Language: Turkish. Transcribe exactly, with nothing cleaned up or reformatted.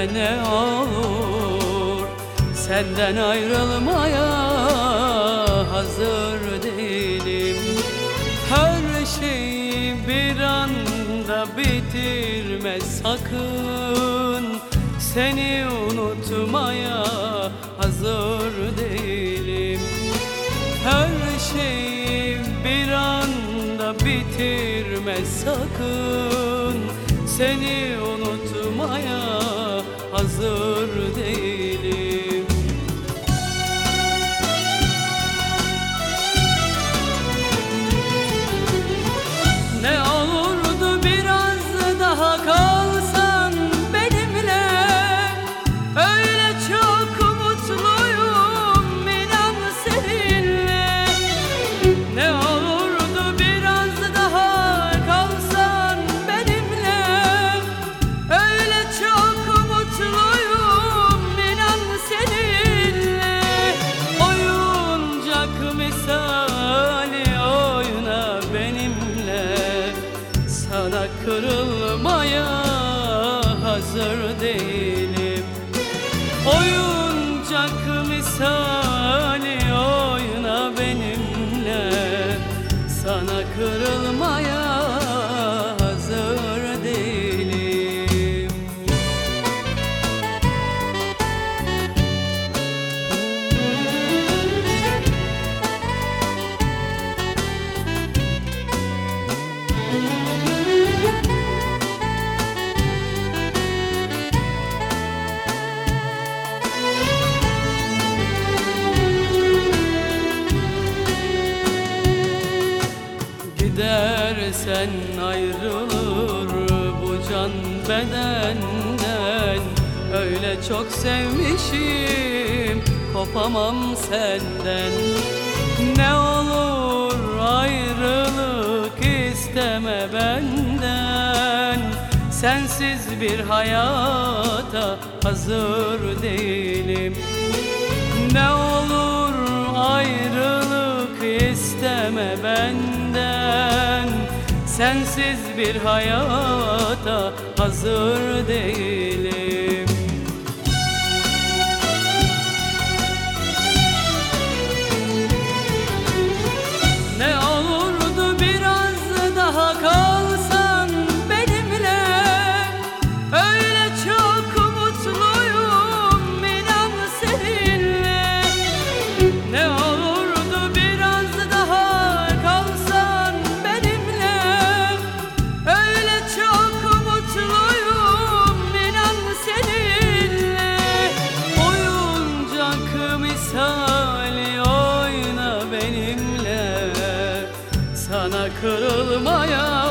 de ne olur, senden ayrılmaya hazır değilim. Her şeyi bir anda bitirme sakın, seni unutmaya hazır değilim. Her şeyi bir anda bitirme sakın, seni unutmaya hazır değilim. Ne olurdu biraz daha kalsan benimle, öyle çok mutluyum inan seninle. Ne olurdu biraz daha kalsan benimle, öyle çok mutluyum inan seninle. Oyuncak misali oyna benimle, sana kırılmaya hazır değilim. Oyuncak misali oyna benimle, sana kırılmaya hazır değilim. Gidersen ayrılır bu can bedenden, öyle çok sevmişim kopamam senden. Ne olur ayrılık isteme benden, sensiz bir hayata hazır değilim. Ne olur ayrılık isteme benden, sensiz bir hayata hazır değilim. Ne olurdu biraz daha kalsan benimle, öyle çok mutluyum inan seninle. Ne olurdu biraz daha kalsan benimle, öyle çok mutluyum inan seninle. Oyuncak misali oyna benimle, sana kırılmaya